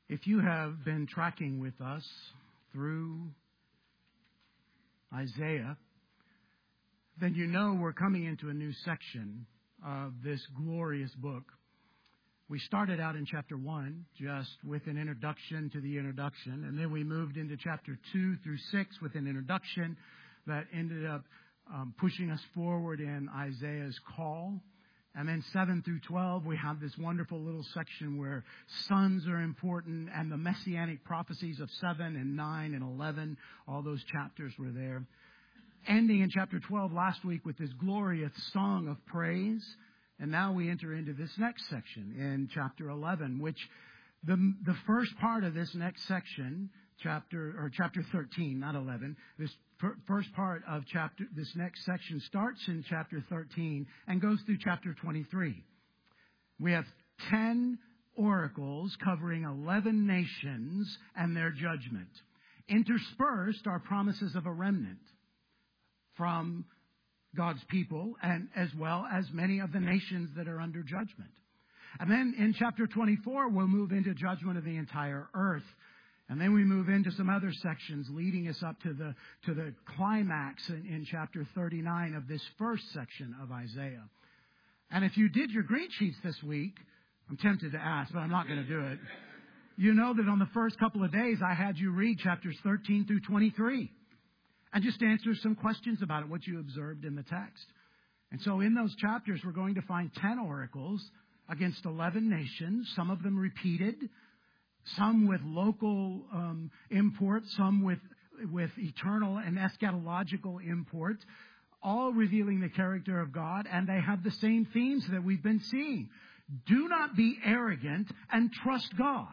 If you have been tracking with us through Isaiah, then you know we're coming into a new section of this glorious book. We started out in chapter 1 just with an introduction to the introduction, and then we moved into chapter 2 through 6 with an introduction that ended up pushing us forward in Isaiah's call. And then 7 through 12, we have this wonderful little section where sons are important, and the messianic prophecies of 7 and 9 and 11, all those chapters were there. Ending in chapter 12 last week with this glorious song of praise. And now we enter into this next section in chapter 11, which the first part of this next section, chapter 13, not 11, this first part of this next section starts in chapter 13 and goes through chapter 23. We have 10 oracles covering 11 nations and their judgment. Interspersed are promises of a remnant from God's people, and as well as many of the nations that are under judgment. And then in chapter 24, we'll move into judgment of the entire earth. And then we move into some other sections leading us up to the climax in chapter 39 of this first section of Isaiah. And if you did your green sheets this week, I'm tempted to ask, but I'm not going to do it. You know that on the first couple of days, I had you read chapters 13 through 23 and just answer some questions about it, what you observed in the text. And so in those chapters, we're going to find 10 oracles against 11 nations, some of them repeated, some with local import, some with eternal and eschatological import, all revealing the character of God, and they have the same themes that we've been seeing. Do not be arrogant and trust God.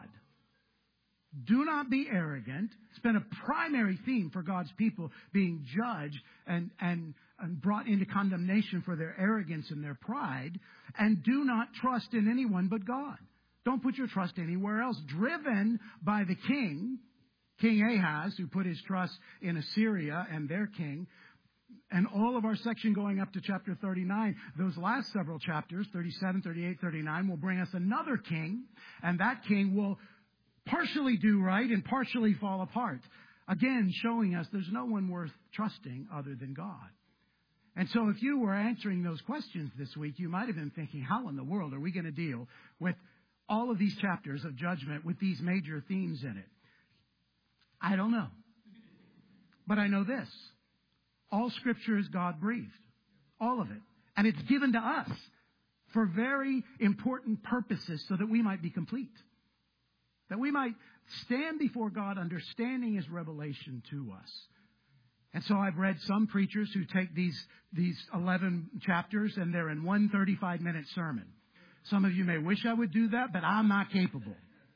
Do not be arrogant. It's been a primary theme for God's people being judged and brought into condemnation for their arrogance and their pride. And do not trust in anyone but God. Don't put your trust anywhere else. Driven by the king, King Ahaz, who put his trust in Assyria and their king. And all of our section going up to chapter 39, those last several chapters, 37, 38, 39, will bring us another king. And that king will partially do right and partially fall apart. Again, showing us there's no one worth trusting other than God. And so if you were answering those questions this week, you might have been thinking, how in the world are we going to deal with all of these chapters of judgment with these major themes in it? I don't know. But I know this. All Scripture is God-breathed. All of it. And it's given to us for very important purposes so that we might be complete. That we might stand before God understanding His revelation to us. And so I've read some preachers who take these 11 chapters and they're in one 35-minute sermon. Some of you may wish I would do that, but I'm not capable.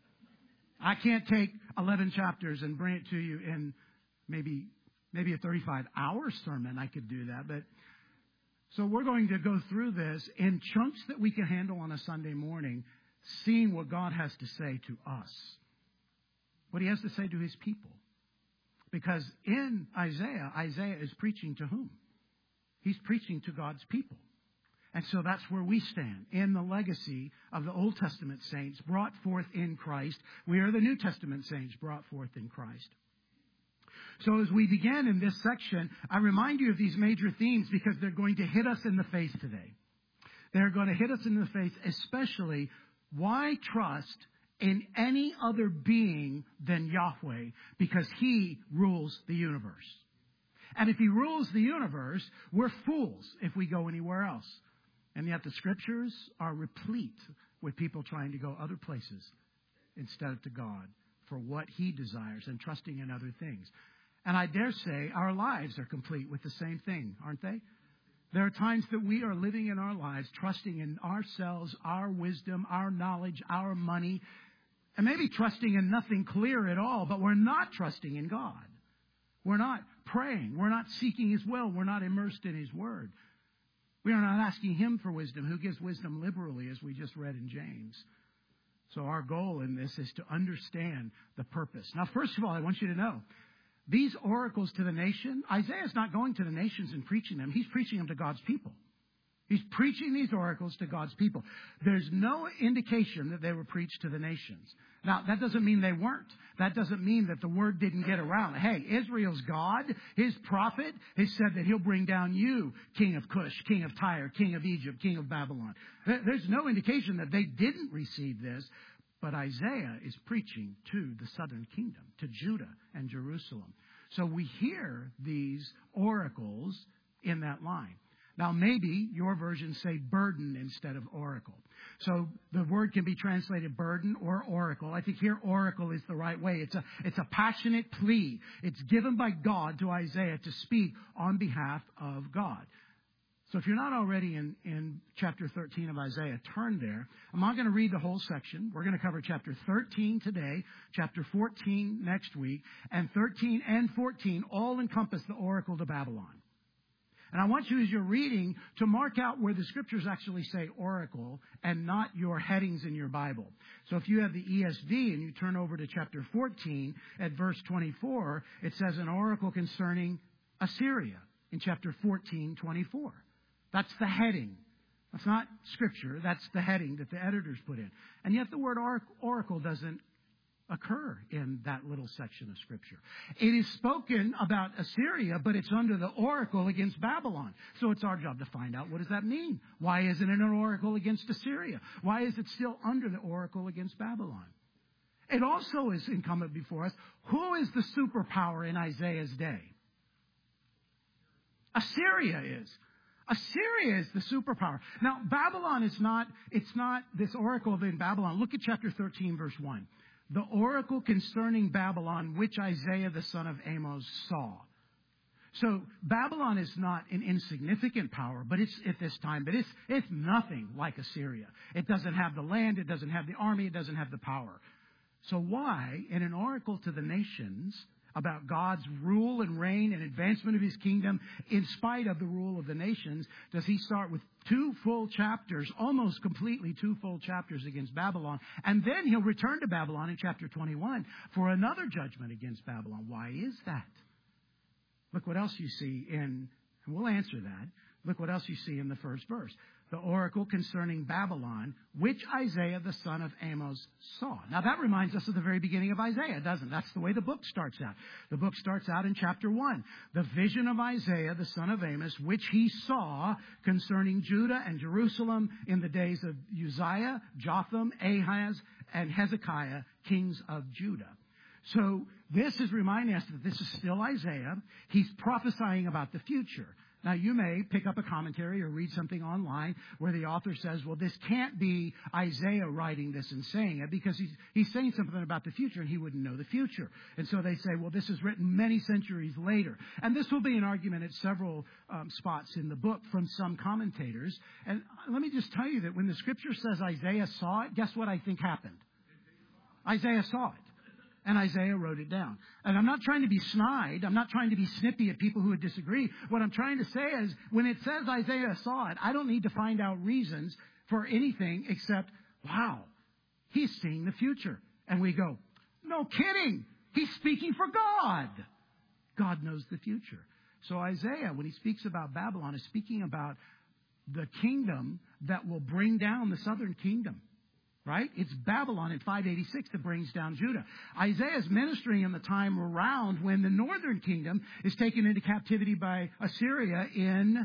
I can't take 11 chapters and bring it to you in maybe a 35-hour sermon. I could do that. But so we're going to go through this in chunks that we can handle on a Sunday morning, seeing what God has to say to us. What He has to say to His people. Because in Isaiah is preaching to whom? He's preaching to God's people. And so that's where we stand in the legacy of the Old Testament saints brought forth in Christ. We are the New Testament saints brought forth in Christ. So as we begin in this section, I remind you of these major themes because they're going to hit us in the face today. They're going to hit us in the face, especially why trust in any other being than Yahweh? Because He rules the universe. And if He rules the universe, we're fools if we go anywhere else. And yet the Scriptures are replete with people trying to go other places instead of to God for what He desires and trusting in other things. And I dare say our lives are complete with the same thing, aren't they? There are times that we are living in our lives trusting in ourselves, our wisdom, our knowledge, our money, and maybe trusting in nothing clear at all, but we're not trusting in God. We're not praying. We're not seeking His will. We're not immersed in His Word. We are not asking Him for wisdom, who gives wisdom liberally, as we just read in James. So our goal in this is to understand the purpose. Now, first of all, I want you to know, these oracles to the nation, Isaiah's not going to the nations and preaching them. He's preaching them to God's people. He's preaching these oracles to God's people. There's no indication that they were preached to the nations. Now, that doesn't mean they weren't. That doesn't mean that the word didn't get around. Hey, Israel's God, his prophet, has said that he'll bring down you, king of Cush, king of Tyre, king of Egypt, king of Babylon. There's no indication that they didn't receive this. But Isaiah is preaching to the southern kingdom, to Judah and Jerusalem. So we hear these oracles in that line. Now, maybe your versions say burden instead of oracle. So the word can be translated burden or oracle. I think here oracle is the right way. It's a passionate plea. It's given by God to Isaiah to speak on behalf of God. So if you're not already in chapter 13 of Isaiah, turn there. I'm not going to read the whole section. We're going to cover chapter 13 today, chapter 14 next week, and 13 and 14 all encompass the oracle to Babylon. And I want you, as you're reading, to mark out where the scriptures actually say oracle and not your headings in your Bible. So if you have the ESV and you turn over to chapter 14 at verse 24, it says an oracle concerning Assyria in chapter 14:24. That's the heading. That's not scripture. That's the heading that the editors put in. And yet the word oracle doesn't occur in that little section of scripture. It is spoken about Assyria, but it's under the oracle against Babylon. So it's our job to find out, what does that mean? Why isn't it an oracle against Assyria? Why is it still under the oracle against Babylon? It also is incumbent before us, who is the superpower in Isaiah's day? Assyria is. Assyria is the superpower. Now, Babylon is not, it's not this oracle in Babylon. Look at chapter 13, verse 1. The oracle concerning Babylon, which Isaiah the son of Amos saw. So Babylon is not an insignificant power, but it's at this time, but it's nothing like Assyria. It doesn't have the land, it doesn't have the army, it doesn't have the power. So why, in an oracle to the nations about God's rule and reign and advancement of his kingdom, in spite of the rule of the nations, does he start with 2 full chapters, almost completely 2 full chapters against Babylon, and then he'll return to Babylon in chapter 21 for another judgment against Babylon? Why is that? Look what else you see in, and we'll answer that. Look what else you see in the first verse. The oracle concerning Babylon, which Isaiah the son of Amos saw. Now that reminds us of the very beginning of Isaiah, doesn't it? That's the way the book starts out. The book starts out in chapter 1. The vision of Isaiah the son of Amos, which he saw concerning Judah and Jerusalem in the days of Uzziah, Jotham, Ahaz, and Hezekiah, kings of Judah. So this is reminding us that this is still Isaiah. He's prophesying about the future. Now, you may pick up a commentary or read something online where the author says, well, this can't be Isaiah writing this and saying it because he's saying something about the future and he wouldn't know the future. And so they say, well, this is written many centuries later. And this will be an argument at several spots in the book from some commentators. And let me just tell you that when the scripture says Isaiah saw it, guess what I think happened? Isaiah saw it. And Isaiah wrote it down. And I'm not trying to be snide. I'm not trying to be snippy at people who would disagree. What I'm trying to say is, when it says Isaiah saw it, I don't need to find out reasons for anything except, wow, he's seeing the future. And we go, no kidding. He's speaking for God. God knows the future. So Isaiah, when he speaks about Babylon, is speaking about the kingdom that will bring down the southern kingdom. Right? It's Babylon in 586 that brings down Judah. Isaiah is ministering in the time around when the northern kingdom is taken into captivity by Assyria in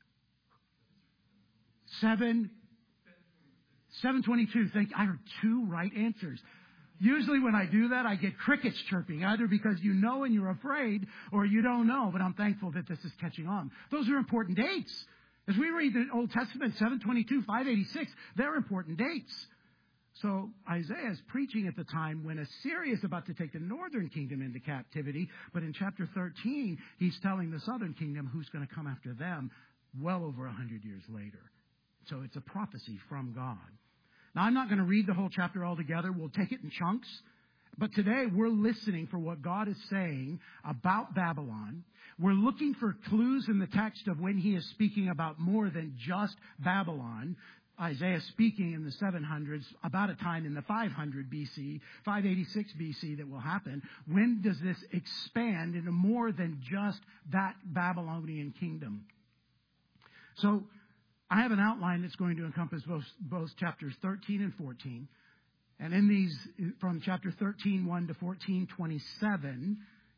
722. I heard 2 right answers. Usually when I do that, I get crickets chirping, either because you know and you're afraid, or you don't know, but I'm thankful that this is catching on. Those are important dates. As we read the Old Testament, 722, 586, they're important dates. So Isaiah is preaching at the time when Assyria is about to take the northern kingdom into captivity. But in chapter 13, he's telling the southern kingdom who's going to come after them well over 100 years later. So it's a prophecy from God. Now, I'm not going to read the whole chapter altogether. We'll take it in chunks. But today we're listening for what God is saying about Babylon. We're looking for clues in the text of when he is speaking about more than just Babylon. Isaiah speaking in the 700s, about a time in the 500 BC, 586 BC that will happen. When does this expand into more than just that Babylonian kingdom? So I have an outline that's going to encompass both chapters 13 and 14. And in these, from chapter 13, 1 to 14, 27,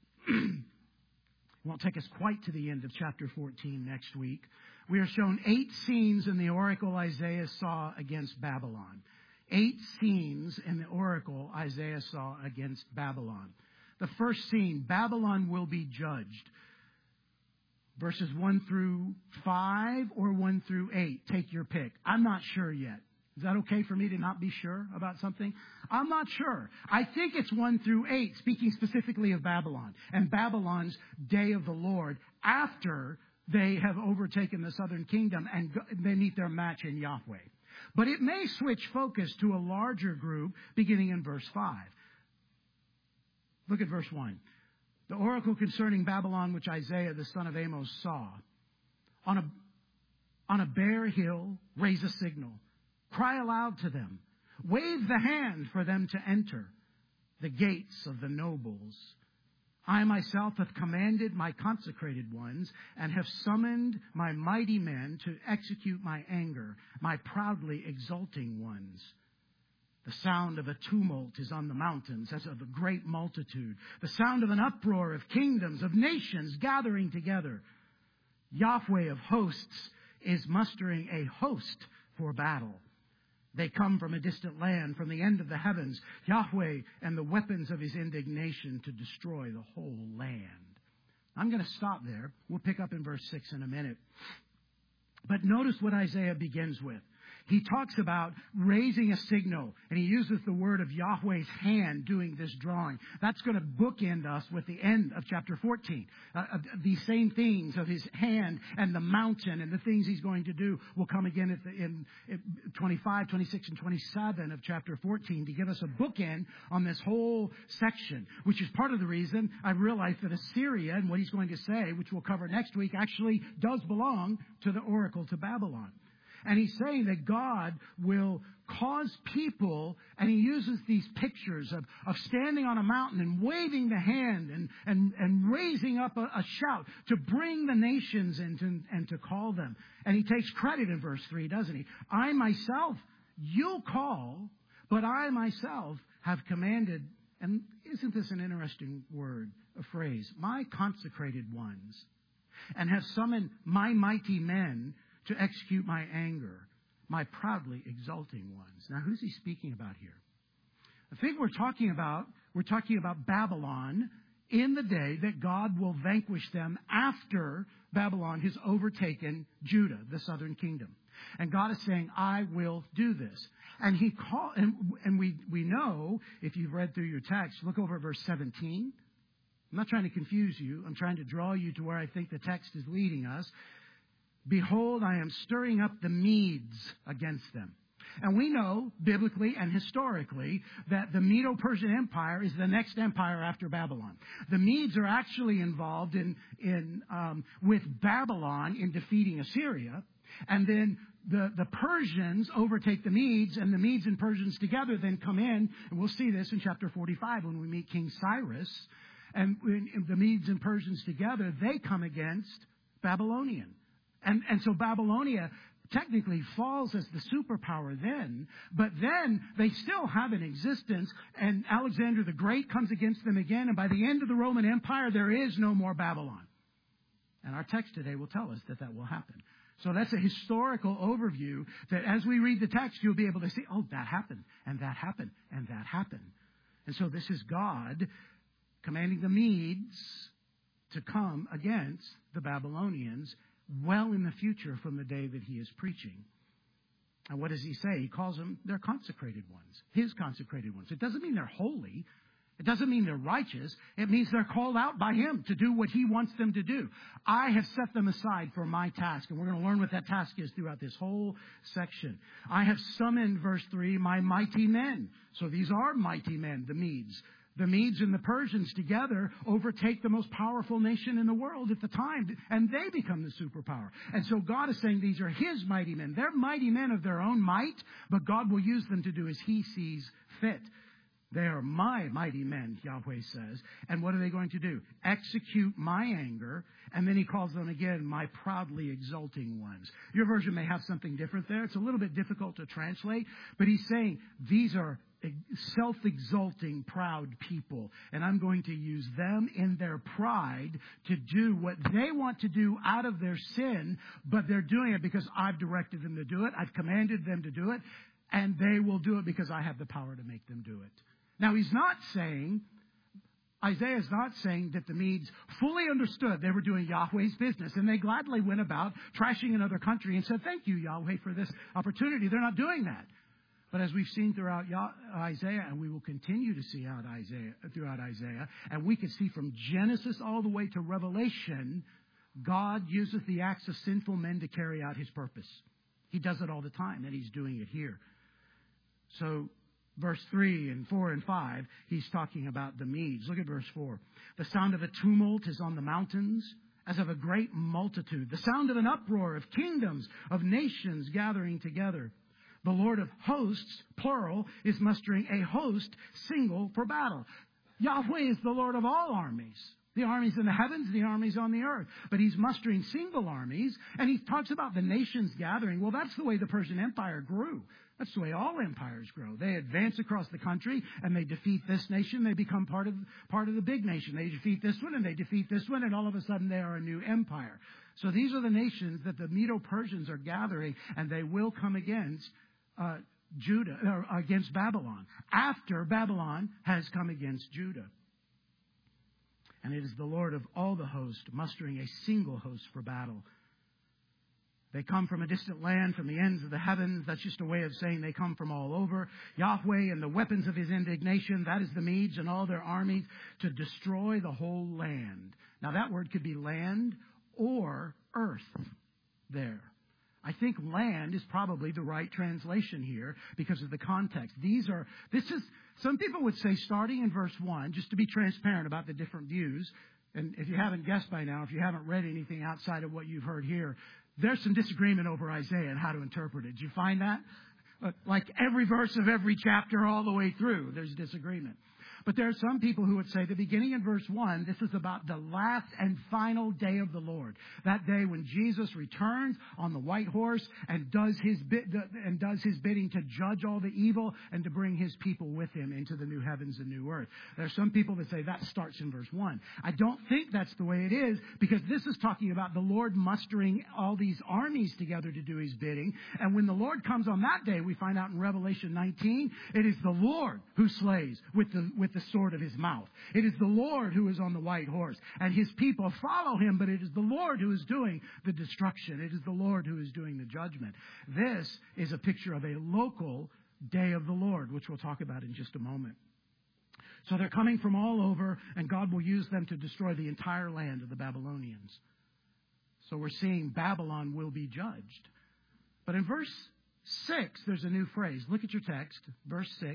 won't take us quite to the end of chapter 14 next week. We are shown 8 scenes in the oracle Isaiah saw against Babylon. 8 scenes in the oracle Isaiah saw against Babylon. The first scene, Babylon will be judged. Verses 1 through 5 or 1 through 8. Take your pick. I'm not sure yet. Is that okay for me to not be sure about something? I'm not sure. I think it's 1 through 8, speaking specifically of Babylon and Babylon's day of the Lord after they have overtaken the southern kingdom and they meet their match in Yahweh. But it may switch focus to a larger group beginning in verse 5. Look at verse 1. The oracle concerning Babylon, which Isaiah the son of Amos saw. On a bare hill, raise a signal. Cry aloud to them. Wave the hand for them to enter the gates of the nobles. I myself have commanded my consecrated ones and have summoned my mighty men to execute my anger, my proudly exulting ones. The sound of a tumult is on the mountains, as of a great multitude. The sound of an uproar of kingdoms, of nations gathering together. Yahweh of hosts is mustering a host for battle. They come from a distant land, from the end of the heavens. Yahweh and the weapons of his indignation to destroy the whole land. I'm going to stop there. We'll pick up in verse 6 in a minute. But notice what Isaiah begins with. He talks about raising a signal, and he uses the word of Yahweh's hand doing this drawing. That's going to bookend us with the end of chapter 14. These same things of his hand and the mountain and the things he's going to do will come again in 25, 26, and 27 of chapter 14 to give us a bookend on this whole section, which is part of the reason I've realized that Assyria and what he's going to say, which we'll cover next week, actually does belong to the oracle to Babylon. And he's saying that God will cause people, and he uses these pictures of standing on a mountain and waving the hand and raising up a shout to bring the nations in and to call them. And he takes credit in verse 3, doesn't he? I myself, you'll call, but I myself have commanded, and isn't this an interesting word, a phrase, my consecrated ones, and have summoned my mighty men to execute my anger, my proudly exulting ones. Now, who's he speaking about here? I think we're talking about Babylon in the day that God will vanquish them after Babylon has overtaken Judah, the southern kingdom. And God is saying, I will do this. And we know, if you've read through your text, look over at verse 17. I'm not trying to confuse you. I'm trying to draw you to where I think the text is leading us. Behold, I am stirring up the Medes against them. And we know, biblically and historically, that the Medo-Persian Empire is the next empire after Babylon. The Medes are actually involved with Babylon in defeating Assyria. And then the Persians overtake the Medes, and the Medes and Persians together then come in. And we'll see this in chapter 45 when we meet King Cyrus. And the Medes and Persians together, they come against Babylonian. And so Babylonia technically falls as the superpower then, but then they still have an existence, and Alexander the Great comes against them again, and by the end of the Roman Empire, there is no more Babylon. And our text today will tell us that will happen. So that's a historical overview that as we read the text, you'll be able to see, oh, that happened, and that happened, and that happened. And so this is God commanding the Medes to come against the Babylonians well in the future from the day that he is preaching. And what does he say? He calls them their consecrated ones, his consecrated ones. It doesn't mean they're holy. It doesn't mean they're righteous. It means they're called out by him to do what he wants them to do. I have set them aside for my task. And we're going to learn what that task is throughout this whole section. I have summoned, verse 3, my mighty men. So these are mighty men, the Medes. The Medes and the Persians together overtake the most powerful nation in the world at the time, and they become the superpower. And so God is saying these are his mighty men. They're mighty men of their own might, but God will use them to do as he sees fit. They are my mighty men, Yahweh says. And what are they going to do? Execute my anger. And then he calls them again, my proudly exulting ones. Your version may have something different there. It's a little bit difficult to translate. But he's saying these are self-exalting, proud people. And I'm going to use them in their pride to do what they want to do out of their sin. But they're doing it because I've directed them to do it. I've commanded them to do it. And they will do it because I have the power to make them do it. Now, Isaiah is not saying that the Medes fully understood they were doing Yahweh's business, and they gladly went about trashing another country and said, thank you, Yahweh, for this opportunity. They're not doing that. But as we've seen throughout Isaiah, and we will continue to see throughout Isaiah, and we can see from Genesis all the way to Revelation, God uses the acts of sinful men to carry out his purpose. He does it all the time, and he's doing it here. So, verse 3 and 4 and 5, he's talking about the Medes. Look at verse 4. The sound of a tumult is on the mountains, as of a great multitude. The sound of an uproar of kingdoms, of nations gathering together. The Lord of hosts, plural, is mustering a host, single, for battle. Yahweh is the Lord of all armies. The armies in the heavens, the armies on the earth. But he's mustering single armies, and he talks about the nations gathering. Well, that's the way the Persian Empire grew. That's the way all empires grow. They advance across the country, and they defeat this nation. They become part of the big nation. They defeat this one, and they defeat this one, and all of a sudden they are a new empire. So these are the nations that the Medo-Persians are gathering, and they will come against Judah, or against Babylon, after Babylon has come against Judah. And it is the Lord of all the host, mustering a single host for battle. They come from a distant land, from the ends of the heavens. That's just a way of saying they come from all over. Yahweh and the weapons of his indignation, that is the Medes and all their armies, to destroy the whole land. Now that word could be land or earth there. I think land is probably the right translation here because of the context. Some people would say starting in verse 1, just to be transparent about the different views, and if you haven't guessed by now, if you haven't read anything outside of what you've heard here, there's some disagreement over Isaiah and how to interpret it. Did you find that? Like every verse of every chapter all the way through, there's disagreement. But there are some people who would say the beginning in verse 1, this is about the last and final day of the Lord. That day when Jesus returns on the white horse and does his bidding to judge all the evil and to bring his people with him into the new heavens and new earth. There are some people that say that starts in verse 1. I don't think that's the way it is, because this is talking about the Lord mustering all these armies together to do his bidding. And when the Lord comes on that day, we find out in Revelation 19, it is the Lord who slays with the sword of his mouth. It is the Lord who is on the white horse, and his people follow him, but it is the Lord who is doing the destruction. It is the Lord who is doing the judgment. This is a picture of a local day of the Lord, which we'll talk about in just a moment. So they're coming from all over, and God will use them to destroy the entire land of the Babylonians. So we're seeing Babylon will be judged. But in verse 6, there's a new phrase. Look at your text, verse 6.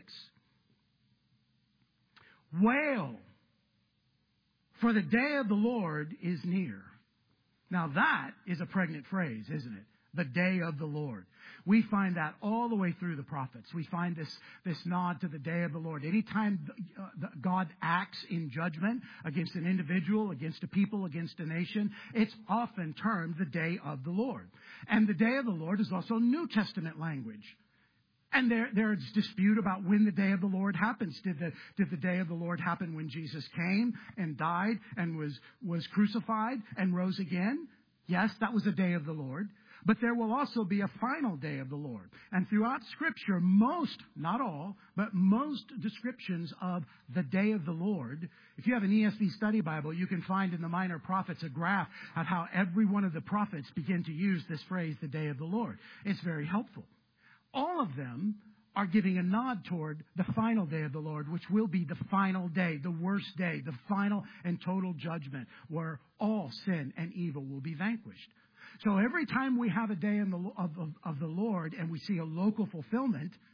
Wail, for the day of the Lord is near. Now that is a pregnant phrase, isn't it? The day of the Lord. We find that all the way through the prophets. We find this nod to the day of the Lord. Anytime God acts in judgment against an individual, against a people, against a nation, it's often termed the day of the Lord. And the day of the Lord is also New Testament language. And there's dispute about when the day of the Lord happens. Did the day of the Lord happen when Jesus came and died and was crucified and rose again? Yes, that was a day of the Lord. But there will also be a final day of the Lord. And throughout Scripture, most, not all, but most descriptions of the day of the Lord, if you have an ESV study Bible, you can find in the Minor Prophets a graph of how every one of the prophets begin to use this phrase, the day of the Lord. It's very helpful. All of them are giving a nod toward the final day of the Lord, which will be the final day, the worst day, the final and total judgment, where all sin and evil will be vanquished. So every time we have a day of the Lord and we see a local fulfillment,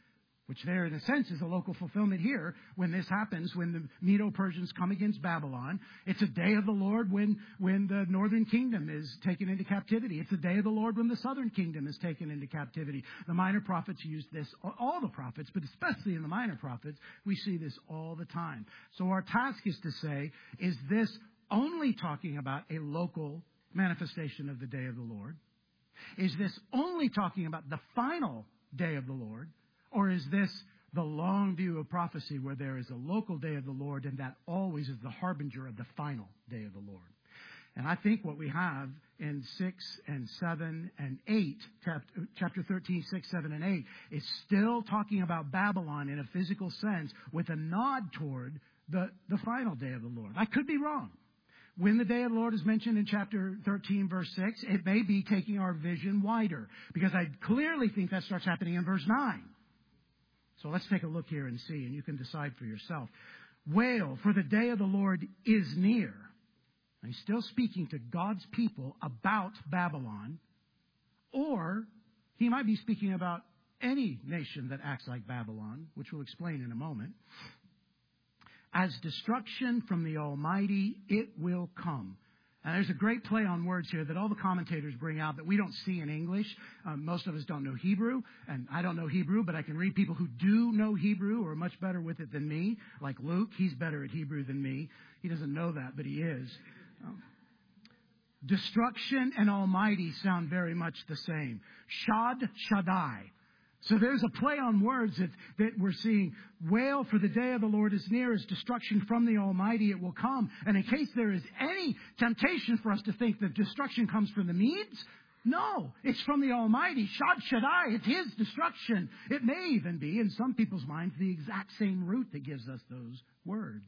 which there, in a sense, is a local fulfillment here when this happens, when the Medo-Persians come against Babylon. It's a day of the Lord when the northern kingdom is taken into captivity. It's a day of the Lord when the southern kingdom is taken into captivity. The minor prophets use this, all the prophets, but especially in the minor prophets, we see this all the time. So our task is to say, is this only talking about a local manifestation of the day of the Lord? Is this only talking about the final day of the Lord? Or is this the long view of prophecy where there is a local day of the Lord and that always is the harbinger of the final day of the Lord? And I think what we have in 6 and 7 and 8, chapter 13, 6, 7, and 8, is still talking about Babylon in a physical sense with a nod toward the final day of the Lord. I could be wrong. When the day of the Lord is mentioned in chapter 13, verse 6, it may be taking our vision wider, because I clearly think that starts happening in verse 9. So let's take a look here and see, and you can decide for yourself. Wail, for the day of the Lord is near. And he's still speaking to God's people about Babylon, or he might be speaking about any nation that acts like Babylon, which we'll explain in a moment. As destruction from the Almighty, it will come. And there's a great play on words here that all the commentators bring out that we don't see in English. Most of us don't know Hebrew, and I don't know Hebrew, but I can read people who do know Hebrew or are much better with it than me, like Luke. He's better at Hebrew than me. He doesn't know that, but he is. Destruction and Almighty sound very much the same. Shad, Shaddai. So there's a play on words that we're seeing. Wail, for the day of the Lord is near, as destruction from the Almighty it will come. And in case there is any temptation for us to think that destruction comes from the Medes, no, it's from the Almighty. Shad Shaddai, it's His destruction. It may even be, in some people's minds, the exact same root that gives us those words.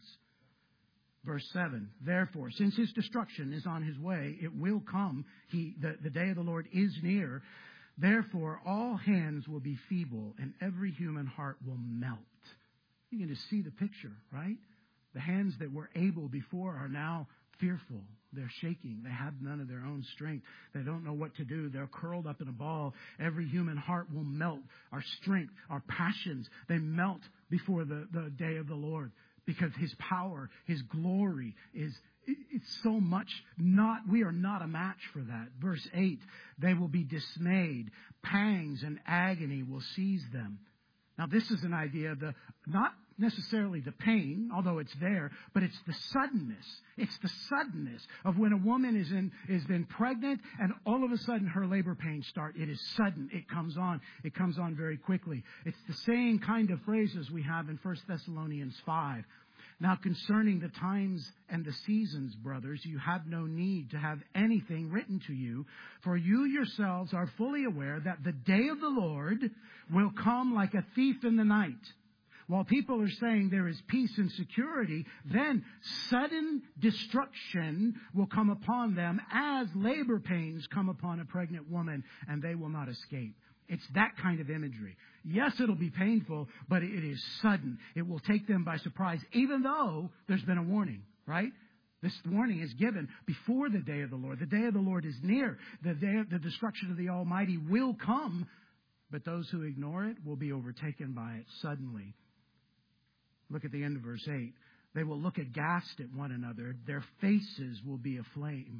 Verse 7, therefore, since His destruction is on His way, it will come. The day of the Lord is near. Therefore, all hands will be feeble, and every human heart will melt. You can just see the picture, right? The hands that were able before are now fearful. They're shaking. They have none of their own strength. They don't know what to do. They're curled up in a ball. Every human heart will melt. Our strength, our passions, they melt before the day of the Lord, because His power, His glory it's so much we are not a match for that. Verse 8, they will be dismayed. Pangs and agony will seize them. Now, this is an idea of not necessarily the pain, although it's there, but it's the suddenness. It's the suddenness of when a woman is been pregnant and all of a sudden her labor pains start. It is sudden. It comes on. It comes on very quickly. It's the same kind of phrases we have in 1 Thessalonians 5. Now, concerning the times and the seasons, brothers, you have no need to have anything written to you, for you yourselves are fully aware that the day of the Lord will come like a thief in the night. While people are saying there is peace and security, then sudden destruction will come upon them as labor pains come upon a pregnant woman, and they will not escape. It's that kind of imagery. Yes, it'll be painful, but it is sudden. It will take them by surprise, even though there's been a warning, right? This warning is given before the day of the Lord. The day of the Lord is near. The day of the destruction of the Almighty will come, but those who ignore it will be overtaken by it suddenly. Look at the end of verse 8. They will look aghast at one another. Their faces will be aflame.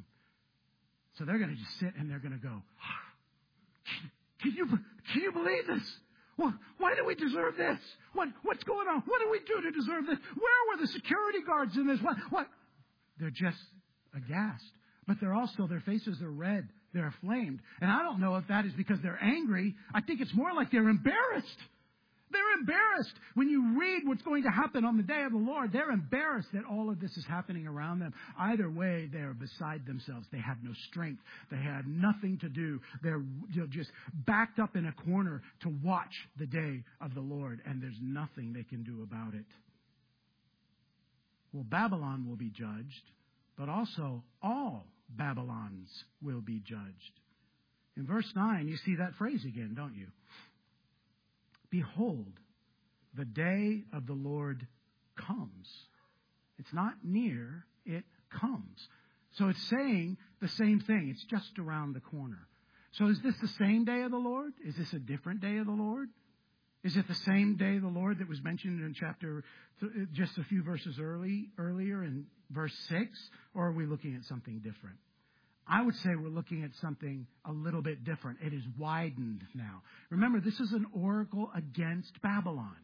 So they're going to just sit and they're going to go, Can you believe this? Well, why do we deserve this? What's going on? What do we do to deserve this? Where were the security guards in this? What? They're just aghast. But their faces are red. They're aflamed. And I don't know if that is because they're angry. I think it's more like they're embarrassed. They're embarrassed. When you read what's going to happen on the day of the Lord, they're embarrassed that all of this is happening around them. Either way, they're beside themselves. They have no strength. They had nothing to do. They're just backed up in a corner to watch the day of the Lord, and there's nothing they can do about it. Well, Babylon will be judged, but also all Babylons will be judged. In verse 9, you see that phrase again, don't you? Behold, the day of the Lord comes. It's not near, it comes. So it's saying the same thing. It's just around the corner. So is this the same day of the Lord? Is this a different day of the Lord? Is it the same day of the Lord that was mentioned in chapter, just a few verses earlier in verse 6? Or are we looking at something different? I would say we're looking at something a little bit different. It is widened now. Remember, this is an oracle against Babylon.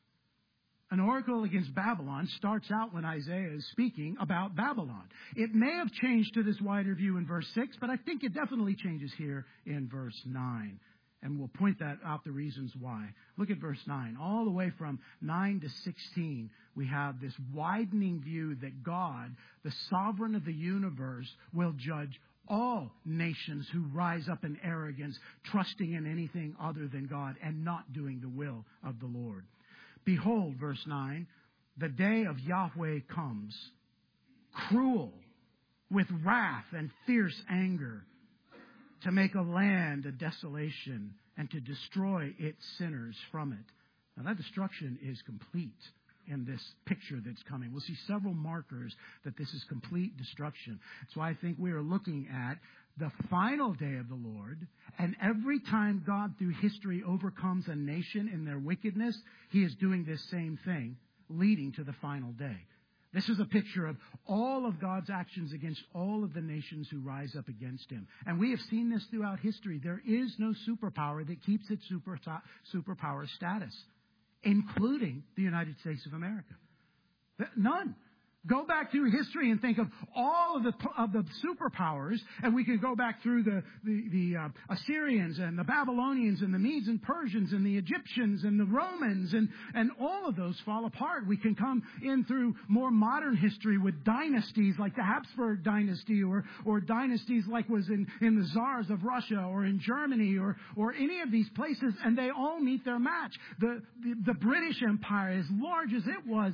An oracle against Babylon starts out when Isaiah is speaking about Babylon. It may have changed to this wider view in verse 6, but I think it definitely changes here in verse 9. And we'll point that out, the reasons why. Look at verse 9. All the way from 9 to 16, we have this widening view that God, the sovereign of the universe, will judge all nations who rise up in arrogance, trusting in anything other than God and not doing the will of the Lord. Behold, verse 9, the day of Yahweh comes, cruel, with wrath and fierce anger, to make a land a desolation and to destroy its sinners from it. Now that destruction is complete in this picture that's coming. We'll see several markers that this is complete destruction. So I think we are looking at the final day of the Lord, and every time God through history overcomes a nation in their wickedness, He is doing this same thing, leading to the final day. This is a picture of all of God's actions against all of the nations who rise up against Him. And we have seen this throughout history. There is no superpower that keeps its superpower status, including the United States of America. None. Go back through history and think of all of the superpowers, and we can go back through the Assyrians and the Babylonians and the Medes and Persians and the Egyptians and the Romans, and all of those fall apart. We can come in through more modern history with dynasties like the Habsburg dynasty, or dynasties like was in the Tsars of Russia or in Germany or any of these places, and they all meet their match. The British Empire, as large as it was,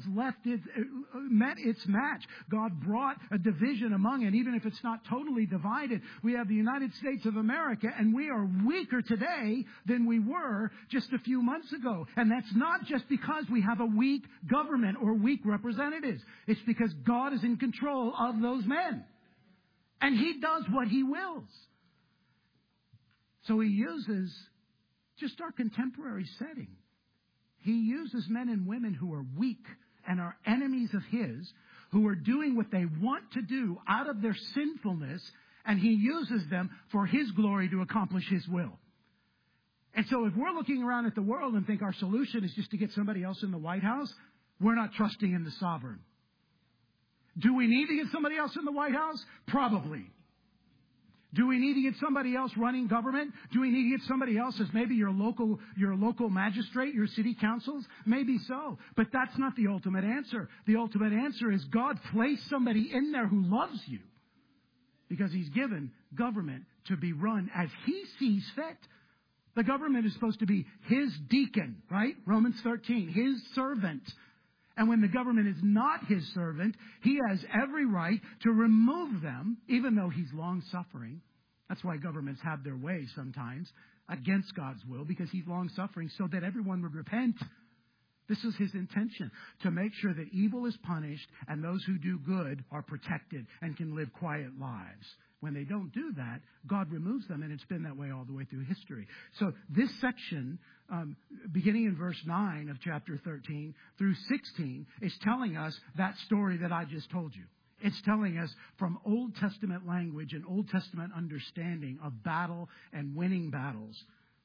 met its match. God brought a division among it, even if it's not totally divided. We have the United States of America, and we are weaker today than we were just a few months ago. And that's not just because we have a weak government or weak representatives. It's because God is in control of those men. And He does what He wills. So He uses just our contemporary setting. He uses men and women who are weak and are enemies of His, who are doing what they want to do out of their sinfulness, and He uses them for His glory to accomplish His will. And so if we're looking around at the world and think our solution is just to get somebody else in the White House, we're not trusting in the sovereign. Do we need to get somebody else in the White House? Probably. Do we need to get somebody else running government? Do we need to get somebody else as maybe your local magistrate, your city councils? Maybe so. But that's not the ultimate answer. The ultimate answer is God placed somebody in there who loves you, because He's given government to be run as He sees fit. The government is supposed to be His deacon, right? Romans 13, His servant. And when the government is not His servant, He has every right to remove them, even though He's long-suffering. That's why governments have their way sometimes against God's will, because He's long-suffering so that everyone would repent. This is His intention, to make sure that evil is punished and those who do good are protected and can live quiet lives. When they don't do that, God removes them, and it's been that way all the way through history. So this section, beginning in verse 9 of chapter 13 through 16, is telling us that story that I just told you. It's telling us from Old Testament language and Old Testament understanding of battle and winning battles.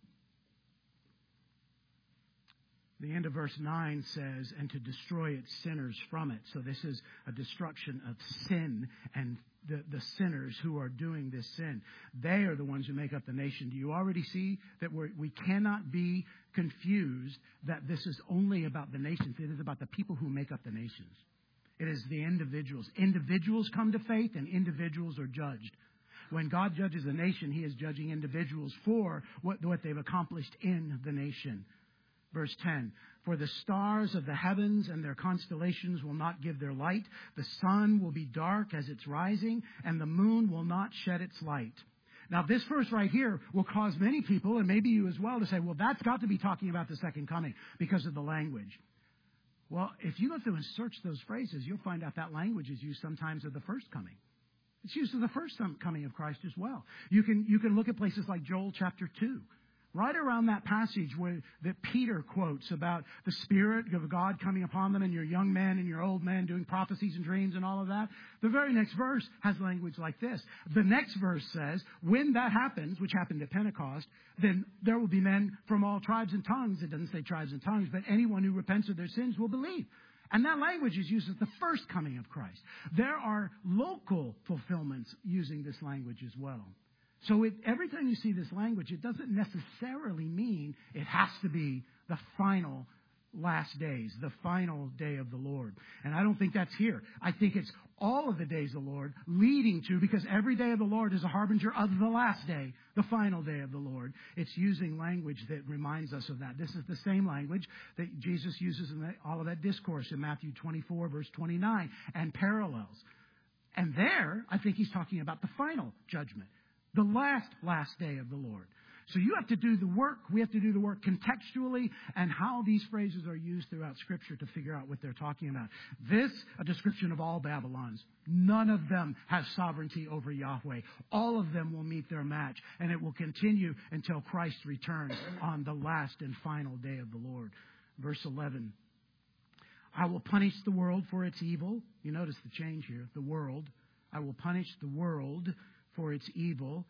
The end of verse 9 says, and to destroy its sinners from it. So this is a destruction of sin and the sinners who are doing this sin. They are the ones who make up the nation. Do you already see that we cannot be confused that this is only about the nations? It is about the people who make up the nations. It is the individuals. Individuals come to faith, and individuals are judged. When God judges a nation, He is judging individuals for what they've accomplished in the nation. Verse 10, for the stars of the heavens and their constellations will not give their light. The sun will be dark as it's rising, and the moon will not shed its light. Now, this verse right here will cause many people, and maybe you as well, to say, well, that's got to be talking about the second coming because of the language. Well, if you go through and search those phrases, you'll find out that language is used sometimes of the first coming. It's used of the first coming of Christ as well. You can look at places like Joel chapter 2. Right around that passage that Peter quotes about the Spirit of God coming upon them and your young men and your old men doing prophecies and dreams and all of that. The very next verse has language like this. The next verse says, when that happens, which happened at Pentecost, then there will be men from all tribes and tongues. It doesn't say tribes and tongues, but anyone who repents of their sins will believe. And that language is used as the first coming of Christ. There are local fulfillments using this language as well. So every time you see this language, it doesn't necessarily mean it has to be the final last days, the final day of the Lord. And I don't think that's here. I think it's all of the days of the Lord leading to, because every day of the Lord is a harbinger of the last day, the final day of the Lord. It's using language that reminds us of that. This is the same language that Jesus uses in all of that discourse in Matthew 24, verse 29, and parallels. And there, I think he's talking about the final judgment. The last day of the Lord. So you have to do the work. We have to do the work contextually and how these phrases are used throughout Scripture to figure out what they're talking about. This, a description of all Babylons. None of them have sovereignty over Yahweh. All of them will meet their match, and it will continue until Christ returns on the last and final day of the Lord. Verse 11. I will punish the world for its evil. You notice the change here. The world. I will punish the world for its evil,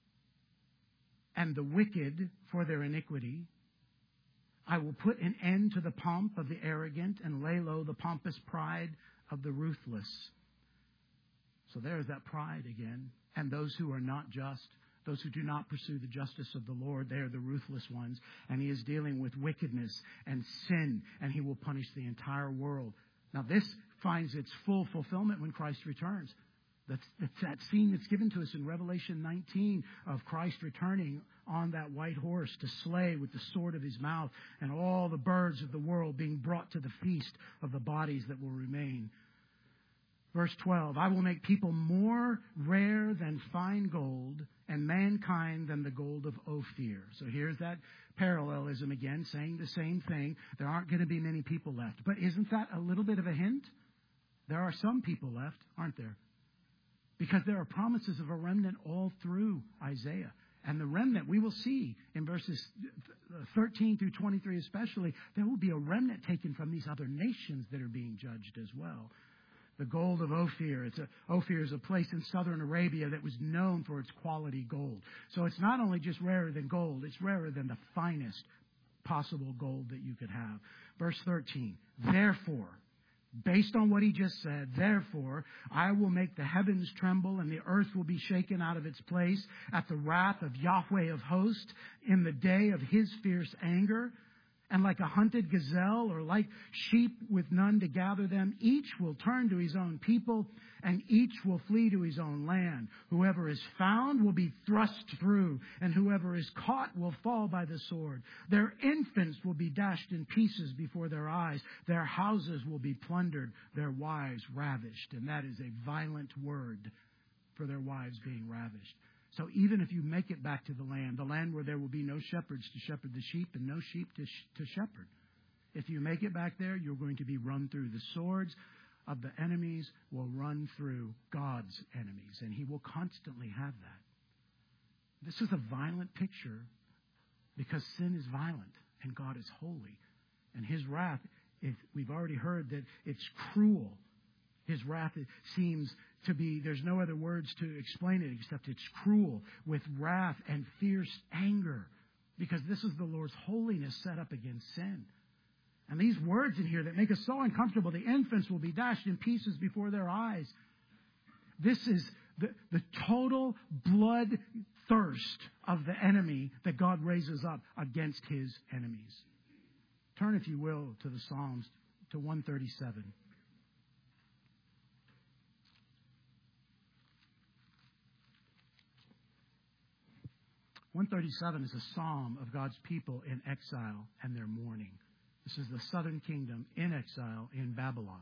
and the wicked for their iniquity. I will put an end to the pomp of the arrogant and lay low the pompous pride of the ruthless. So there's that pride again. And those who are not just, those who do not pursue the justice of the Lord, they are the ruthless ones. And he is dealing with wickedness and sin, and he will punish the entire world. Now this finds its full fulfillment when Christ returns. That's that scene that's given to us in Revelation 19 of Christ returning on that white horse to slay with the sword of his mouth, and all the birds of the world being brought to the feast of the bodies that will remain. Verse 12, I will make people more rare than fine gold, and mankind than the gold of Ophir. So here's that parallelism again, saying the same thing. There aren't going to be many people left. But isn't that a little bit of a hint? There are some people left, aren't there? Because there are promises of a remnant all through Isaiah. And the remnant, we will see in verses 13 through 23 especially, there will be a remnant taken from these other nations that are being judged as well. The gold of Ophir. Ophir is a place in southern Arabia that was known for its quality gold. So it's not only just rarer than gold, it's rarer than the finest possible gold that you could have. Verse 13, therefore, based on what he just said, therefore, I will make the heavens tremble and the earth will be shaken out of its place at the wrath of Yahweh of hosts in the day of his fierce anger. And like a hunted gazelle or like sheep with none to gather them, each will turn to his own people and each will flee to his own land. Whoever is found will be thrust through, and whoever is caught will fall by the sword. Their infants will be dashed in pieces before their eyes. Their houses will be plundered, their wives ravished. And that is a violent word for their wives being ravished. So even if you make it back to the land where there will be no shepherds to shepherd the sheep and no sheep to shepherd, if you make it back there, you're going to be run through. The swords of the enemies will run through God's enemies, and he will constantly have that. This is a violent picture because sin is violent and God is holy. And his wrath, we've already heard that it's cruel. His wrath seems to be, there's no other words to explain it except it's cruel, with wrath and fierce anger, because this is the Lord's holiness set up against sin. And these words in here that make us so uncomfortable, the infants will be dashed in pieces before their eyes. This is the total blood thirst of the enemy that God raises up against his enemies. Turn, if you will, to the Psalms, to 137. 137 is a psalm of God's people in exile and their mourning. This is the southern kingdom in exile in Babylon.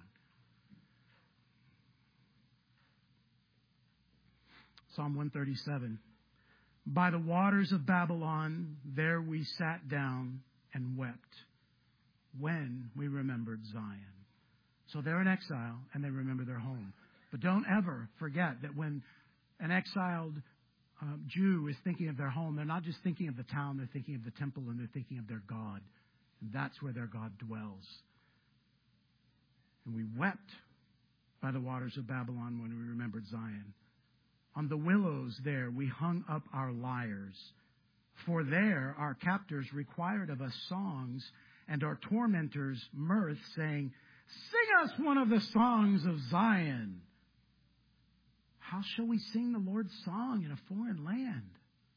Psalm 137. By the waters of Babylon, there we sat down and wept when we remembered Zion. So they're in exile and they remember their home. But don't ever forget that when an exiled Jew is thinking of their home, they're not just thinking of the town, they're thinking of the temple, and they're thinking of their God. And that's where their God dwells. And we wept by the waters of Babylon when we remembered Zion. On the willows there we hung up our lyres. For there our captors required of us songs, and our tormentors mirth, saying, Sing us one of the songs of Zion. How shall we sing the Lord's song in a foreign land?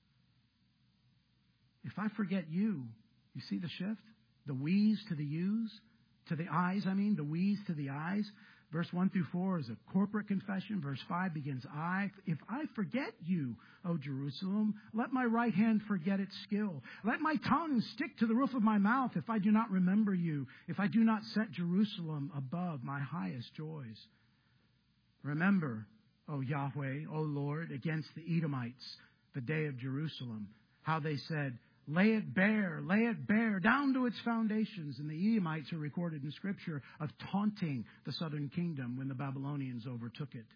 If I forget you see the shift? The we's to the you's, to the I's, the we's to the I's. Verse 1 through 4 is a corporate confession. Verse 5 begins, If I forget you, O Jerusalem, let my right hand forget its skill. Let my tongue stick to the roof of my mouth if I do not remember you, if I do not set Jerusalem above my highest joys. Remember, O Yahweh, O Lord, against the Edomites, the day of Jerusalem, how they said, lay it bare, down to its foundations. And the Edomites are recorded in Scripture of taunting the southern kingdom when the Babylonians overtook it.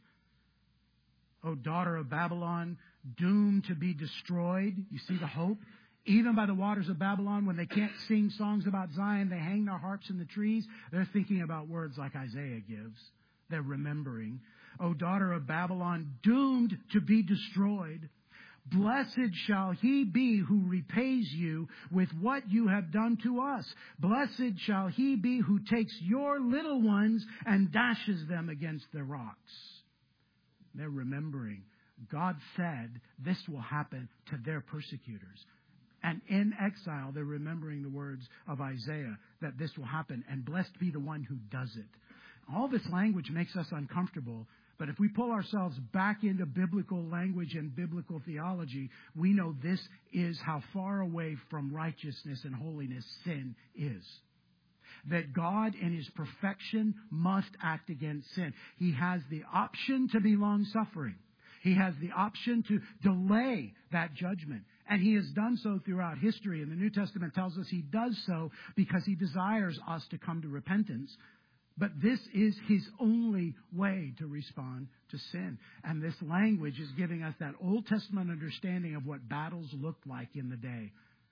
O daughter of Babylon, doomed to be destroyed. You see the hope? Even by the waters of Babylon, when they can't sing songs about Zion, they hang their harps in the trees. They're thinking about words like Isaiah gives. They're remembering. O daughter of Babylon, doomed to be destroyed. Blessed shall he be who repays you with what you have done to us. Blessed shall he be who takes your little ones and dashes them against the rocks. They're remembering. God said this will happen to their persecutors. And in exile, they're remembering the words of Isaiah that this will happen. And blessed be the one who does it. All this language makes us uncomfortable. But if we pull ourselves back into biblical language and biblical theology, we know this is how far away from righteousness and holiness sin is. That God in His perfection must act against sin. He has the option to be long-suffering. He has the option to delay that judgment. And He has done so throughout history. And the New Testament tells us He does so because He desires us to come to repentance. But this is His only way to respond to sin. And this language is giving us that Old Testament understanding of what battles looked like in the day.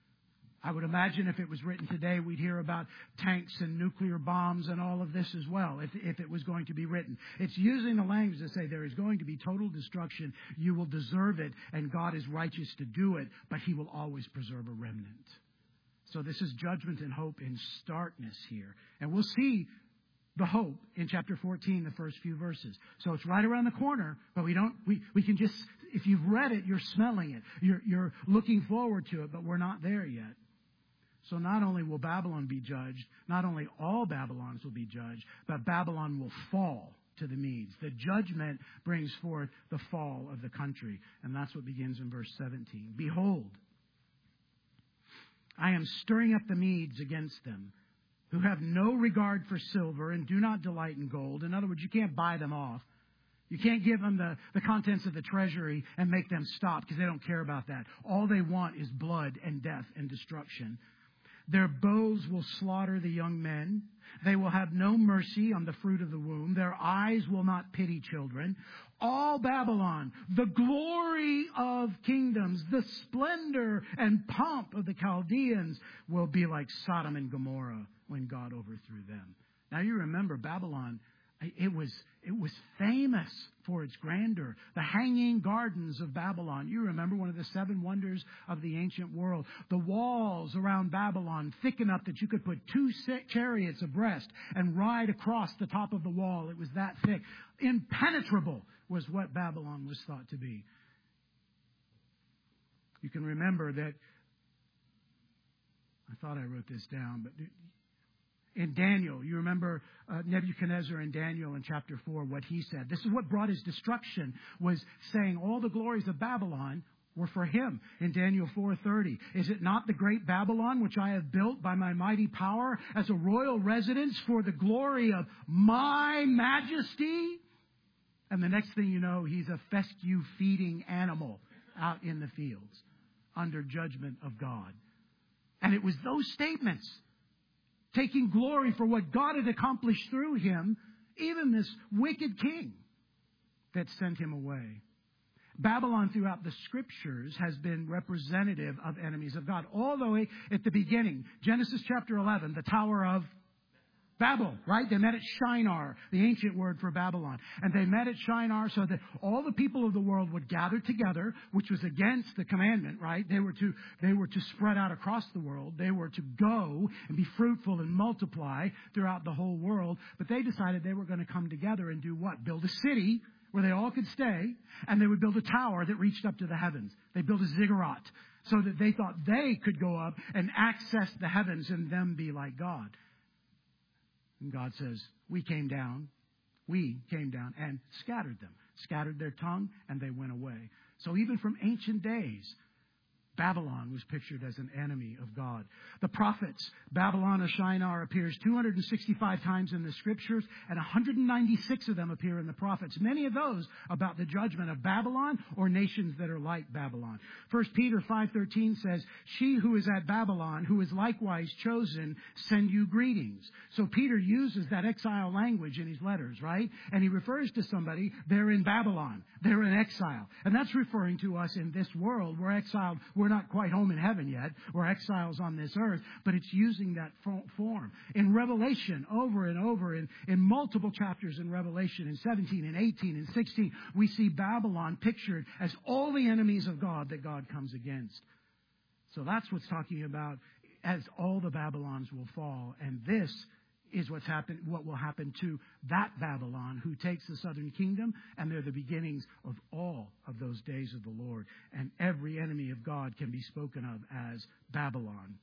I would imagine if it was written today, we'd hear about tanks and nuclear bombs and all of this as well, if it was going to be written. It's using the language to say there is going to be total destruction. You will deserve it, and God is righteous to do it, but He will always preserve a remnant. So this is judgment and hope in starkness here. And we'll see the hope in chapter 14, the first few verses. So it's right around the corner, but we can just, if you've read it, you're smelling it. You're looking forward to it, but we're not there yet. So not only will Babylon be judged, not only all Babylons will be judged, but Babylon will fall to the Medes. The judgment brings forth the fall of the country. And that's what begins in verse 17. Behold, I am stirring up the Medes against them, who have no regard for silver and do not delight in gold. In other words, you can't buy them off. You can't give them the contents of the treasury and make them stop because they don't care about that. All they want is blood and death and destruction. Their bows will slaughter the young men. They will have no mercy on the fruit of the womb. Their eyes will not pity children. All Babylon, the glory of kingdoms, the splendor and pomp of the Chaldeans will be like Sodom and Gomorrah when God overthrew them. Now you remember Babylon, it was famous for its grandeur. The hanging gardens of Babylon. You remember one of the 7 wonders of the ancient world. The walls around Babylon thick enough that you could put 2 chariots abreast and ride across the top of the wall. It was that thick. Impenetrable was what Babylon was thought to be. You can remember that, I thought I wrote this down, but in Daniel, you remember Nebuchadnezzar in Daniel in chapter 4, what he said. This is what brought his destruction, was saying all the glories of Babylon were for him. In Daniel 4:30, is it not the great Babylon which I have built by my mighty power as a royal residence for the glory of my majesty? And the next thing you know, he's a fescue feeding animal out in the fields under judgment of God. And it was those statements, taking glory for what God had accomplished through him, even this wicked king, that sent him away. Babylon throughout the scriptures has been representative of enemies of God. All the way at the beginning, Genesis chapter 11, the Tower of Babel, right? They met at Shinar, the ancient word for Babylon. And they met at Shinar so that all the people of the world would gather together, which was against the commandment, right? They were to spread out across the world. They were to go and be fruitful and multiply throughout the whole world. But they decided they were going to come together and do what? Build a city where they all could stay, and they would build a tower that reached up to the heavens. They built a ziggurat so that they thought they could go up and access the heavens and them be like God. And God says, we came down and scattered them, scattered their tongue, and they went away. So even from ancient days, Babylon was pictured as an enemy of God. The prophets, Babylon or Shinar, appears 265 times in the scriptures, and 196 of them appear in the prophets. Many of those about the judgment of Babylon or nations that are like Babylon. 1 Peter 5:13 says, she who is at Babylon, who is likewise chosen, send you greetings. So Peter uses that exile language in his letters, right? And he refers to somebody, they're in Babylon. They're in exile. And that's referring to us in this world. We're exiled. We're not quite home in heaven yet. We're exiles on this earth. But it's using that form. In Revelation, over and over, in multiple chapters in Revelation, in 17 and 18 and 16, we see Babylon pictured as all the enemies of God that God comes against. So that's what's talking about as all the Babylons will fall. And this is what will happen to that Babylon who takes the southern kingdom, and they're the beginnings of all of those days of the Lord. And every enemy of God can be spoken of as Babylon.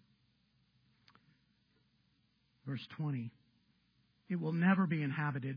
Verse 20, it will never be inhabited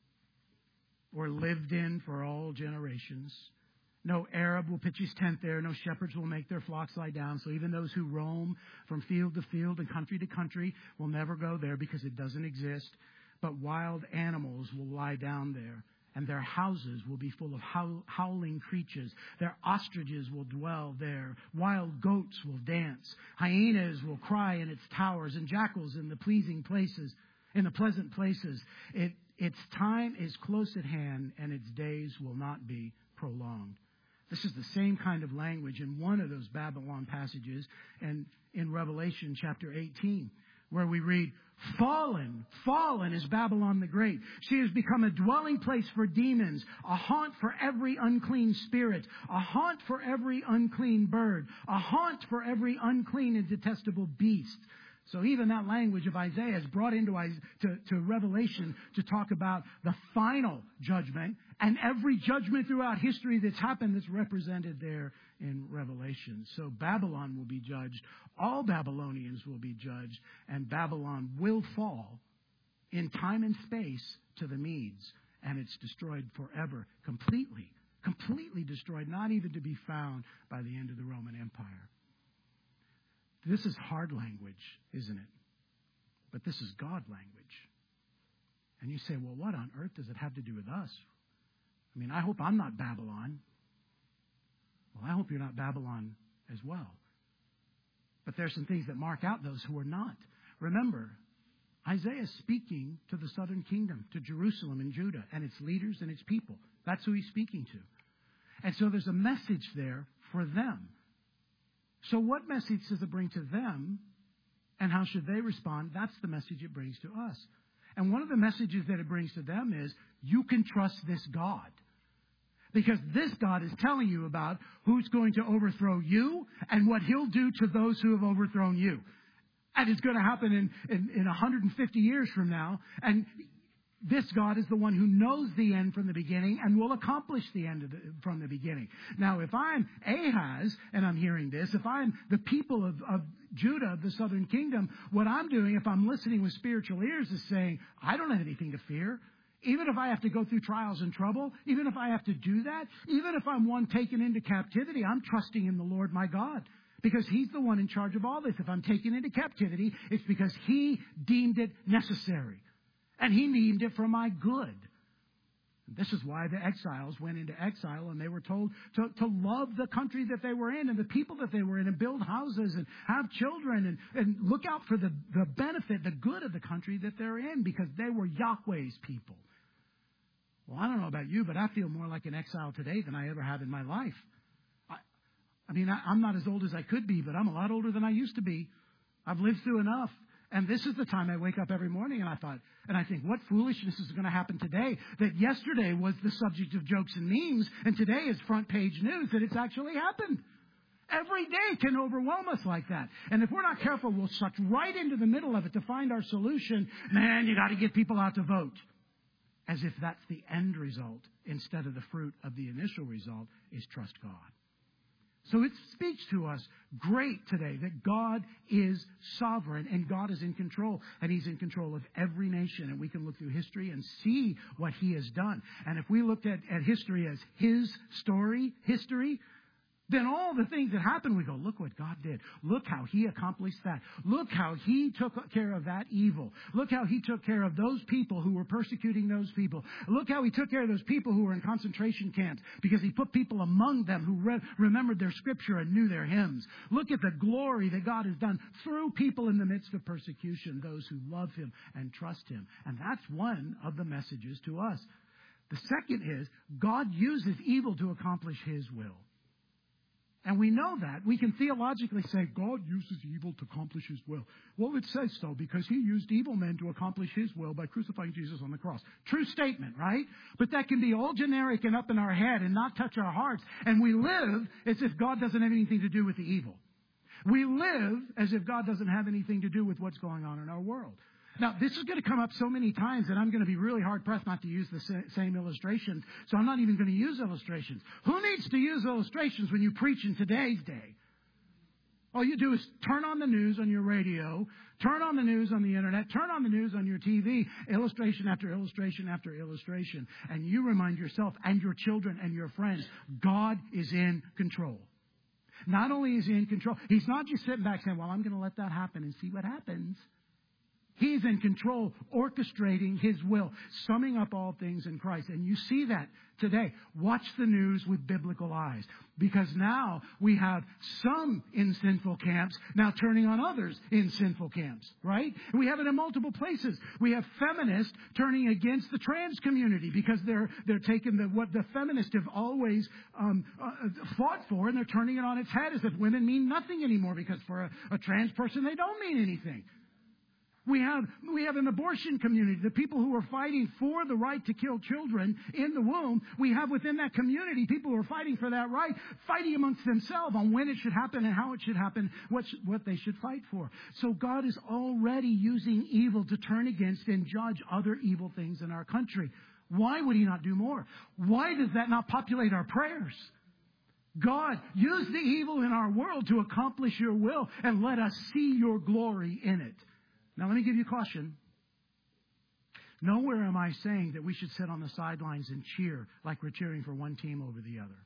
or lived in for all generations. No Arab will pitch his tent there. No shepherds will make their flocks lie down. So even those who roam from field to field and country to country will never go there because it doesn't exist. But wild animals will lie down there, and their houses will be full of howling creatures. Their ostriches will dwell there. Wild goats will dance. Hyenas will cry in its towers, and jackals in the pleasing places, in the pleasant places. Its time is close at hand, and its days will not be prolonged. This is the same kind of language in one of those Babylon passages and in Revelation chapter 18, where we read, fallen is Babylon the Great. She has become a dwelling place for demons, a haunt for every unclean spirit, a haunt for every unclean bird, a haunt for every unclean and detestable beast. So even that language of Isaiah is brought into to Revelation to talk about the final judgment, and every judgment throughout history that's happened that's represented there in Revelation. So Babylon will be judged. All Babylonians will be judged, and Babylon will fall in time and space to the Medes, and it's destroyed forever, completely destroyed, not even to be found by the end of the Roman Empire. This is hard language, isn't it? But this is God language. And you say, well, what on earth does it have to do with us? I mean, I hope I'm not Babylon. Well, I hope you're not Babylon as well. But there's some things that mark out those who are not. Remember, Isaiah is speaking to the southern kingdom, to Jerusalem and Judah, and its leaders and its people. That's who he's speaking to. And so there's a message there for them. So what message does it bring to them, and how should they respond? That's the message it brings to us. And one of the messages that it brings to them is, you can trust this God. Because this God is telling you about who's going to overthrow you and what he'll do to those who have overthrown you. And it's going to happen in 150 years from now. And this God is the one who knows the end from the beginning and will accomplish the end from the beginning. Now, if I'm Ahaz and I'm hearing this, if I'm the people of Judah, of the southern kingdom, what I'm doing, if I'm listening with spiritual ears, is saying, I don't have anything to fear. Even if I have to go through trials and trouble, even if I have to do that, even if I'm one taken into captivity, I'm trusting in the Lord my God. Because he's the one in charge of all this. If I'm taken into captivity, it's because he deemed it necessary. And he deemed it for my good. This is why the exiles went into exile, and they were told to love the country that they were in and the people that they were in, and build houses and have children and look out for the benefit, the good of the country that they're in, because they were Yahweh's people. Well, I don't know about you, but I feel more like an exile today than I ever have in my life. I'm not as old as I could be, but I'm a lot older than I used to be. I've lived through enough. And this is the time I wake up every morning and I think, what foolishness is going to happen today? That yesterday was the subject of jokes and memes, and today is front page news that it's actually happened. Every day can overwhelm us like that. And if we're not careful, we'll suck right into the middle of it to find our solution. Man, you got to get people out to vote. As if that's the end result, instead of the fruit of the initial result is trust God. So it speaks to us great today that God is sovereign and God is in control. And He's in control of every nation. And we can look through history and see what He has done. And if we looked at history as His story, history, then all the things that happen, we go, look what God did. Look how He accomplished that. Look how He took care of that evil. Look how He took care of those people who were persecuting those people. Look how He took care of those people who were in concentration camps because He put people among them who remembered their scripture and knew their hymns. Look at the glory that God has done through people in the midst of persecution, those who love Him and trust Him. And that's one of the messages to us. The second is God uses evil to accomplish His will. And we know that. We can theologically say God uses evil to accomplish His will. Well, it says so because He used evil men to accomplish His will by crucifying Jesus on the cross. True statement, right? But that can be all generic and up in our head and not touch our hearts. And we live as if God doesn't have anything to do with the evil. We live as if God doesn't have anything to do with what's going on in our world. Now, this is going to come up so many times that I'm going to be really hard-pressed not to use the same illustrations, so I'm not even going to use illustrations. Who needs to use illustrations when you preach in today's day? All you do is turn on the news on your radio, turn on the news on the Internet, turn on the news on your TV, illustration after illustration after illustration, and you remind yourself and your children and your friends, God is in control. Not only is He in control, He's not just sitting back saying, well, I'm going to let that happen and see what happens. He's in control, orchestrating His will, summing up all things in Christ. And you see that today. Watch the news with biblical eyes. Because now we have some in sinful camps now turning on others in sinful camps, right? And we have it in multiple places. We have feminists turning against the trans community because they're taking what the feminists have always fought for, and they're turning it on its head as if women mean nothing anymore because for a trans person they don't mean anything. We have an abortion community, the people who are fighting for the right to kill children in the womb. We have within that community people who are fighting for that right, fighting amongst themselves on when it should happen and how it should happen, what they should fight for. So God is already using evil to turn against and judge other evil things in our country. Why would He not do more? Why does that not populate our prayers? God, use the evil in our world to accomplish Your will and let us see Your glory in it. Now, let me give you caution. Nowhere am I saying that we should sit on the sidelines and cheer like we're cheering for one team over the other.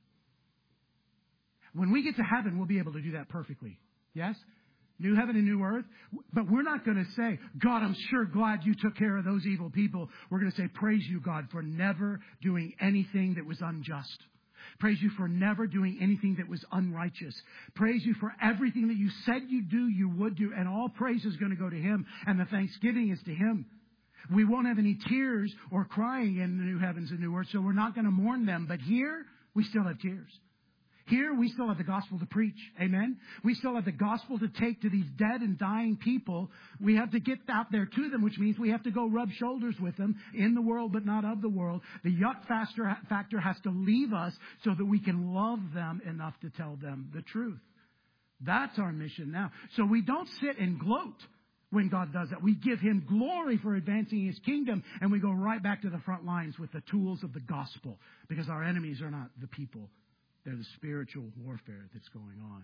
When we get to heaven, we'll be able to do that perfectly. Yes? New heaven and new earth. But we're not going to say, God, I'm sure glad You took care of those evil people. We're going to say, praise You, God, for never doing anything that was unjust. Praise You for never doing anything that was unrighteous. Praise You for everything that You said you'd do, You would do. And all praise is going to go to Him. And the thanksgiving is to Him. We won't have any tears or crying in the new heavens and new earth, so we're not going to mourn them. But here, we still have tears. Here, we still have the gospel to preach. Amen? We still have the gospel to take to these dead and dying people. We have to get out there to them, which means we have to go rub shoulders with them in the world, but not of the world. The yuck factor has to leave us so that we can love them enough to tell them the truth. That's our mission now. So we don't sit and gloat when God does that. We give Him glory for advancing His kingdom, and we go right back to the front lines with the tools of the gospel, because our enemies are not the people. They're the spiritual warfare that's going on.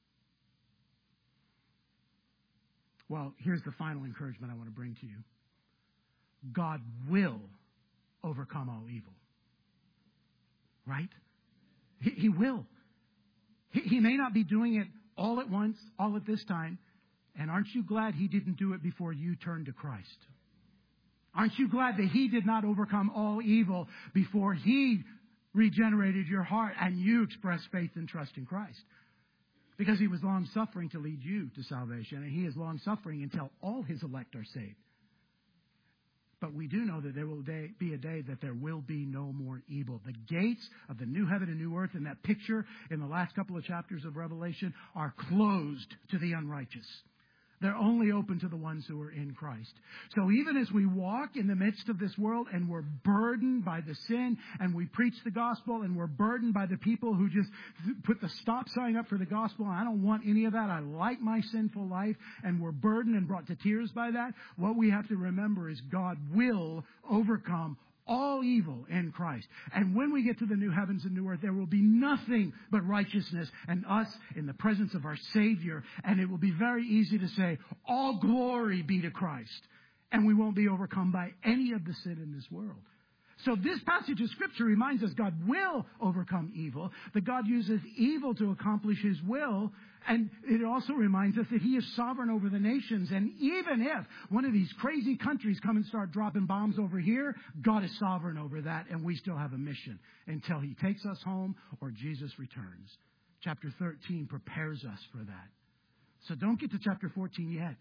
Well, here's the final encouragement I want to bring to you. God will overcome all evil. Right? He will. He may not be doing it all at once, all at this time. And aren't you glad He didn't do it before you turned to Christ? Aren't you glad that He did not overcome all evil before He regenerated your heart and you expressed faith and trust in Christ? Because He was long-suffering to lead you to salvation, and He is long-suffering until all His elect are saved. But we do know that there will be a day that there will be no more evil. The gates of the new heaven and new earth in that picture in the last couple of chapters of Revelation are closed to the unrighteous. They're only open to the ones who are in Christ. So even as we walk in the midst of this world and we're burdened by the sin and we preach the gospel and we're burdened by the people who just put the stop sign up for the gospel, I don't want any of that. I like my sinful life, and we're burdened and brought to tears by that. What we have to remember is God will overcome all evil in Christ. And when we get to the new heavens and new earth, there will be nothing but righteousness and us in the presence of our Savior. And it will be very easy to say, all glory be to Christ. And we won't be overcome by any of the sin in this world. So this passage of Scripture reminds us God will overcome evil, that God uses evil to accomplish His will. And it also reminds us that He is sovereign over the nations. And even if one of these crazy countries come and start dropping bombs over here, God is sovereign over that, and we still have a mission until He takes us home or Jesus returns. Chapter 13 prepares us for that. So don't get to chapter 14 yet.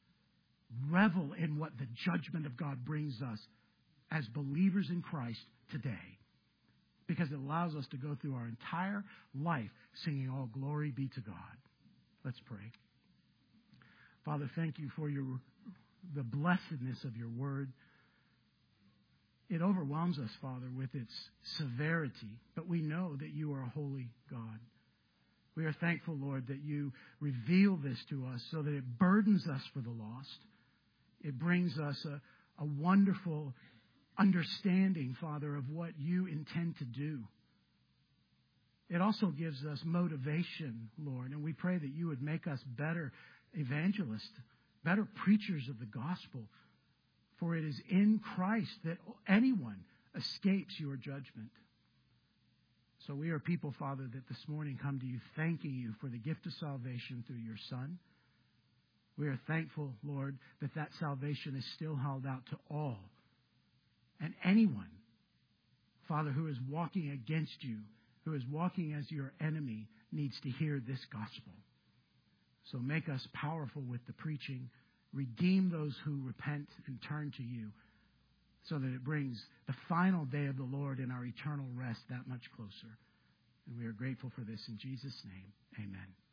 Revel in what the judgment of God brings us as believers in Christ today, because it allows us to go through our entire life singing all glory be to God. Let's pray. Father, thank you for the blessedness of your word. It overwhelms us, Father, with its severity, but we know that you are a holy God. We are thankful, Lord, that you reveal this to us so that it burdens us for the lost. It brings us a wonderful understanding, Father, of what you intend to do. It also gives us motivation, Lord, and we pray that you would make us better evangelists, better preachers of the gospel, for it is in Christ that anyone escapes your judgment. So we are people, Father, that this morning come to you thanking you for the gift of salvation through your Son. We are thankful, Lord, that that salvation is still held out to all. And anyone, Father, who is walking against you, who is walking as your enemy, needs to hear this gospel. So make us powerful with the preaching. Redeem those who repent and turn to you, so that it brings the final day of the Lord and our eternal rest that much closer. And we are grateful for this in Jesus' name. Amen.